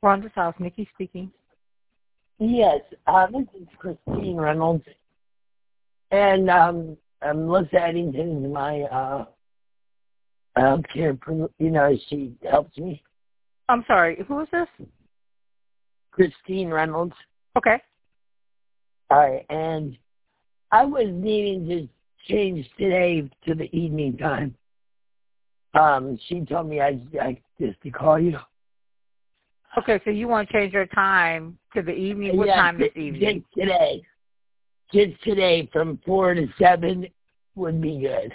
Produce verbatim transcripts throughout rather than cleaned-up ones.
Rhonda's house, Nikki speaking. Yes, uh, this is Christine Reynolds, and um, um, Melissa Eddington is my uh, healthcare. You know, she helps me. I'm sorry, who is this? Christine Reynolds. Okay. All right, and I was needing to change today to the evening time. Um, she told me I, I just to call you. Okay, so you want to change your time to the evening? What yeah, time this just, evening? Just today. Just today from four to seven would be good.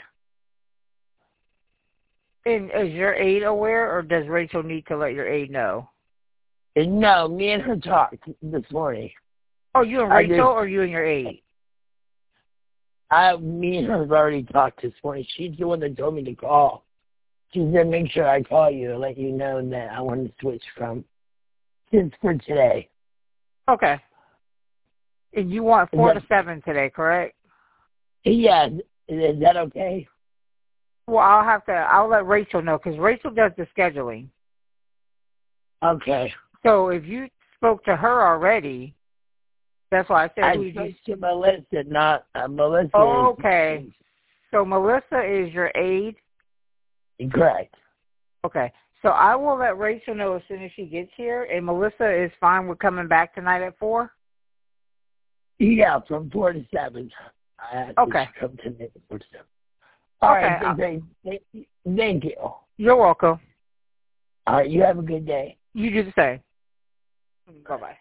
And is your aide aware, or does Rachel need to let your aide know? And no, me and her talked this morning. Oh, you and Rachel, just, or you and your aide? I, me and her have already talked this morning. She's the one that told me to call. She said, make sure I call you and let you know that I want to switch from since for today. Okay. And you want four that, to seven today, correct? Yeah. Is that okay? Well, I'll have to, I'll let Rachel know, because Rachel does the scheduling. Okay. So if you spoke to her already, that's why I said I who spoke you... to Melissa, not uh, Melissa. Oh, okay. So Melissa is your aide? Correct. Okay. So I will let Rachel know as soon as she gets here, and Melissa is fine with coming back tonight at four? Yeah, from four to seven. I have okay. to come to me at four to seven. All okay. right, thank, thank, thank you. You're welcome. All right, you have a good day. You do the same. Bye-bye.